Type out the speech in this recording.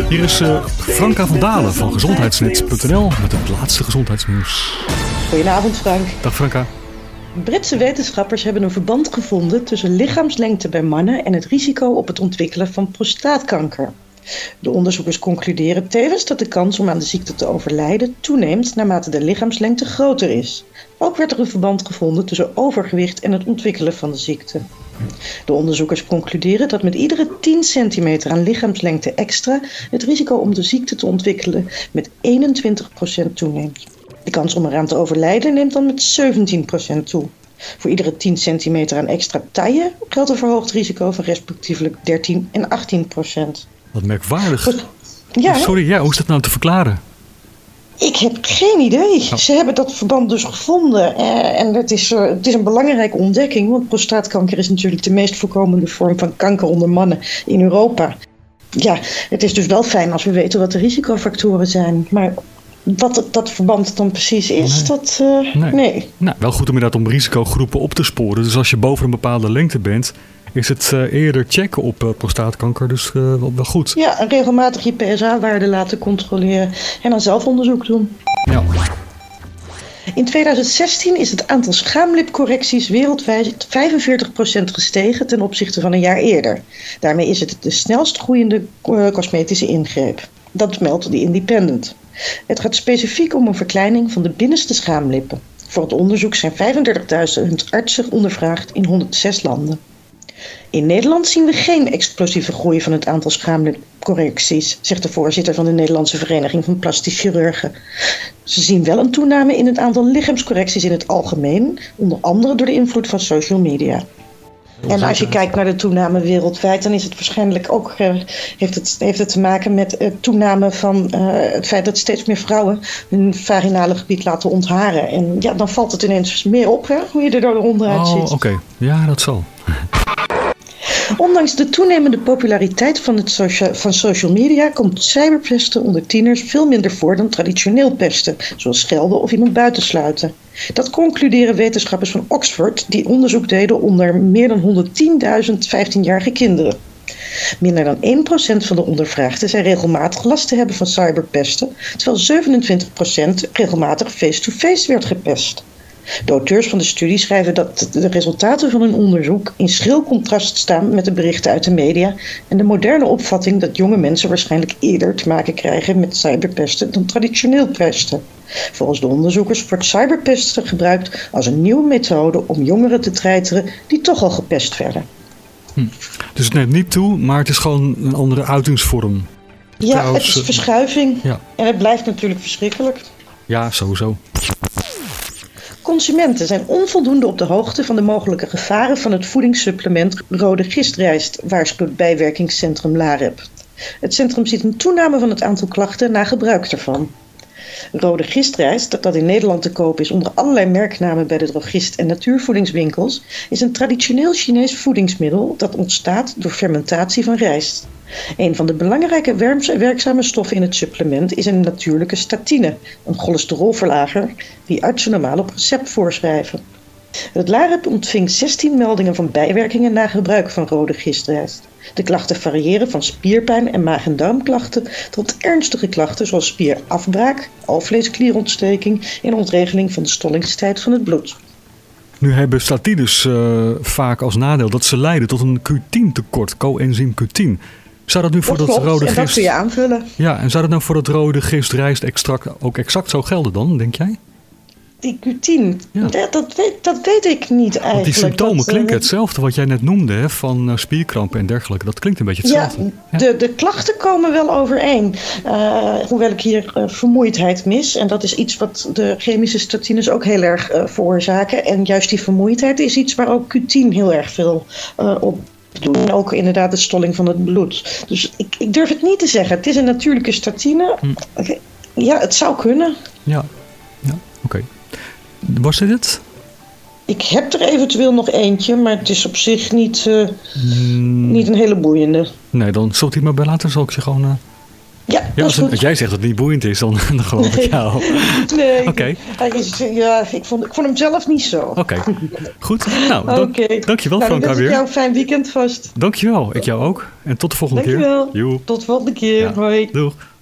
Hier is Franka van Dalen van gezondheidsnet.nl met het laatste gezondheidsnieuws. Goedenavond Frank. Dag Franka. Britse wetenschappers hebben een verband gevonden tussen lichaamslengte bij mannen en het risico op het ontwikkelen van prostaatkanker. De onderzoekers concluderen tevens dat de kans om aan de ziekte te overlijden toeneemt naarmate de lichaamslengte groter is. Ook werd er een verband gevonden tussen overgewicht en het ontwikkelen van de ziekte. De onderzoekers concluderen dat met iedere 10 centimeter aan lichaamslengte extra het risico om de ziekte te ontwikkelen met 21% toeneemt. De kans om eraan te overlijden neemt dan met 17% toe. Voor iedere 10 centimeter aan extra taille geldt een verhoogd risico van respectievelijk 13 en 18%. Wat merkwaardig. Ja, sorry, hoe is dat nou te verklaren? Ik heb geen idee. Ze hebben dat verband dus gevonden. En het is een belangrijke ontdekking. Want prostaatkanker is natuurlijk de meest voorkomende vorm van kanker onder mannen in Europa. Ja, het is dus wel fijn als we weten wat de risicofactoren zijn. Maar wat dat verband dan precies is, nee. Nou, wel goed inderdaad om risicogroepen op te sporen. Dus als je boven een bepaalde lengte bent, is het eerder checken op prostaatkanker, dus wel goed. Ja, en regelmatig je PSA-waarde laten controleren en dan zelf onderzoek doen. Ja. In 2016 is het aantal schaamlipcorrecties wereldwijd 45% gestegen ten opzichte van een jaar eerder. Daarmee is het de snelst groeiende cosmetische ingreep. Dat meldt The Independent. Het gaat specifiek om een verkleining van de binnenste schaamlippen. Voor het onderzoek zijn 35.000 artsen ondervraagd in 106 landen. In Nederland zien we geen explosieve groei van het aantal schaamlipcorrecties, zegt de voorzitter van de Nederlandse Vereniging van Plastisch Chirurgen. Ze zien wel een toename in het aantal lichaamscorrecties in het algemeen, onder andere door de invloed van social media. En als je kijkt naar de toename wereldwijd, dan is het waarschijnlijk ook, heeft het te maken met toename van het feit dat steeds meer vrouwen hun vaginale gebied laten ontharen. En ja, dan valt het ineens meer op, hè, hoe je er onderuit ziet. Oké. Ja, dat zal. Ondanks de toenemende populariteit van social media komt cyberpesten onder tieners veel minder voor dan traditioneel pesten, zoals schelden of iemand buitensluiten. Dat concluderen wetenschappers van Oxford die onderzoek deden onder meer dan 110.000 15-jarige kinderen. Minder dan 1% van de ondervraagden zei regelmatig last te hebben van cyberpesten, terwijl 27% regelmatig face-to-face werd gepest. De auteurs van de studie schrijven dat de resultaten van hun onderzoek in schril contrast staan met de berichten uit de media en de moderne opvatting dat jonge mensen waarschijnlijk eerder te maken krijgen met cyberpesten dan traditioneel pesten. Volgens de onderzoekers wordt cyberpesten gebruikt als een nieuwe methode om jongeren te treiteren die toch al gepest werden. Dus het neemt niet toe, maar het is gewoon een andere uitingsvorm. Ja, trouwens, het is verschuiving. Ja. En het blijft natuurlijk verschrikkelijk. Ja, sowieso. Consumenten zijn onvoldoende op de hoogte van de mogelijke gevaren van het voedingssupplement rode gistrijst, waarschuwt bijwerkingscentrum LAREP. Het centrum ziet een toename van het aantal klachten na gebruik ervan. Rode gistrijst, dat in Nederland te koop is onder allerlei merknamen bij de drogist en natuurvoedingswinkels, is een traditioneel Chinees voedingsmiddel dat ontstaat door fermentatie van rijst. Een van de belangrijke werkzame stoffen in het supplement is een natuurlijke statine, een cholesterolverlager die artsen normaal op recept voorschrijven. Het LAREP ontving 16 meldingen van bijwerkingen na gebruik van rode gistrijst. De klachten variëren van spierpijn en maag- en darmklachten tot ernstige klachten zoals spierafbraak, alvleesklierontsteking en ontregeling van de stollingstijd van het bloed. Nu hebben statines vaak als nadeel dat ze leiden tot een Q10-tekort, coenzym Q10. Zou dat nu voor dat rode gist... dat kun je aanvullen. Ja, en zou dat nou voor dat rode gistrijstextract ook exact zo gelden dan, denk jij? Die Q10, ja. dat weet ik niet eigenlijk. Want die symptomen klinken hetzelfde wat jij net noemde, hè, van spierkrampen en dergelijke. Dat klinkt een beetje hetzelfde. Ja, de klachten komen wel overeen. Hoewel ik hier vermoeidheid mis. En dat is iets wat de chemische statines ook heel erg veroorzaken. En juist die vermoeidheid is iets waar ook Q10 heel erg veel op doen. En ook inderdaad de stolling van het bloed. Dus ik durf het niet te zeggen. Het is een natuurlijke statine. Ja, het zou kunnen. Ja, oké. Was dit het? Ik heb er eventueel nog eentje, maar het is op zich niet een hele boeiende. Nee, dan zult u het maar bij laten. Zal ik je gewoon Ja, dat is goed. Als jij zegt dat het niet boeiend is, dan geloof ik jou. Nee, Oké. Ik vond hem zelf niet zo. Oké, goed. Nou, dankjewel Franka dan wens ik weer. jou een fijn weekend vast. Dankjewel, ik jou ook. En tot de volgende keer. Dankjewel. Joe. Tot de volgende keer. Ja. Hoi. Doeg.